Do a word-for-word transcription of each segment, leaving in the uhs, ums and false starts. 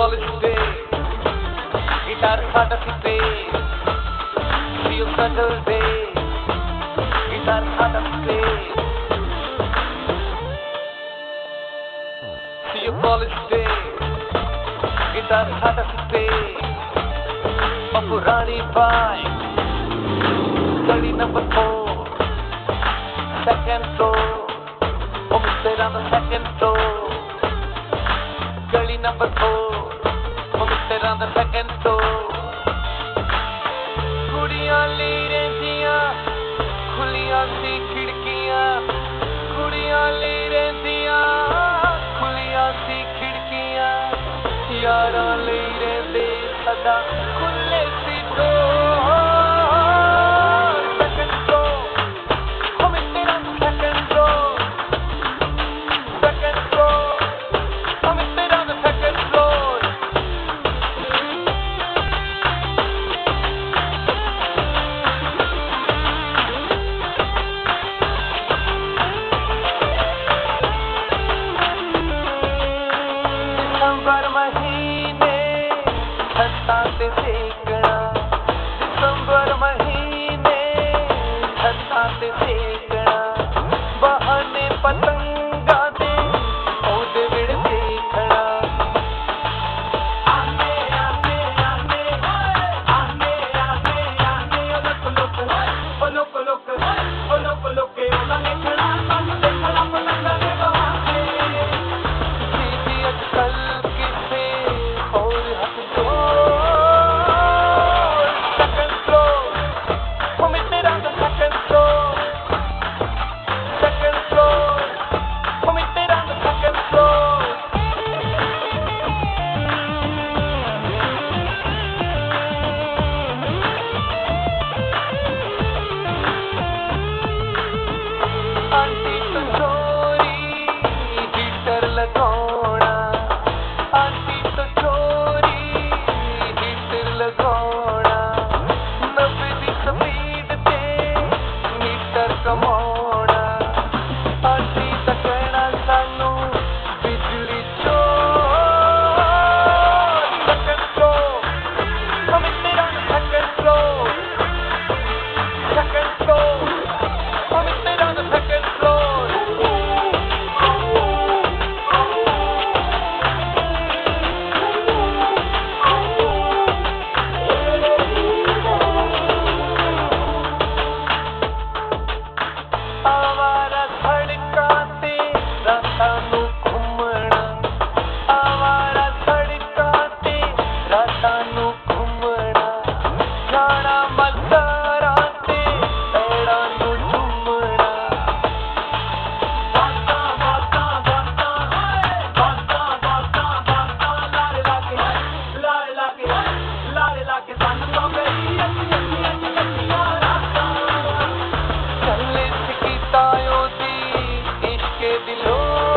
college day, guitar khada sitte, see you Saturday, guitar khada sitte, see you college day, guitar khada sitte, Papurani bike, thirty number four, second floor, home stay on the second floor. Gully number four, home stay on the second floor. कुड़ियां ली रहंदियां, खुलियां सी खिड़कियां. कुड़ियां ली रहंदियां, खुलियां सी खिड़कियां. यारां ली रहंदे सदा खुले सी door. Second floor, home stay on the second floor. Second floor. दिसंबर महीने छत्ता ते सेकना, दिसंबर महीने छत्ता ते सेकना. बहाने पतंगा दे ओदे विड़ देखना. आने आने आने आने आने आने लोक लोक लोक लोक लोक लोक ओला देखना. सानू देखना पतंगा दे बहाने. जी अजकल किसे और हट दो. Second floor, home stay on the second floor. Second floor, home stay on the second floor. Aunty तो चोरी हीटर लगाना. आंटी तो चोरी हीटर लगाना. नब्बे दी स्पीड ते मीटर कमाना. आंटी दा कहना सानू बिजली चोर. Second floor, home stay on the second floor. Second floor, home stay on the second floor. आवारा सड़कां ते रातां नूं घुमना. आवारा सड़कां ते रातां नूं घुमना. जाना मज़ारां ते पैरां नूं झूमना. बातां बातां बातां बातां बातां बातां लारे लाके लारे लाके लारे लाके सानू तो गई अखियां अखियां रातां. चले सिकीता ओदी इश्के दिलो.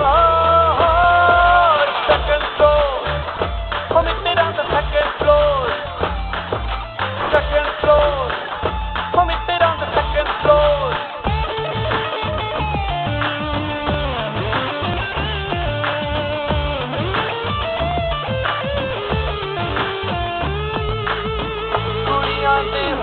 Second floor, home stay on the second floor. Second floor, home stay on the second floor. कुड़ियां दे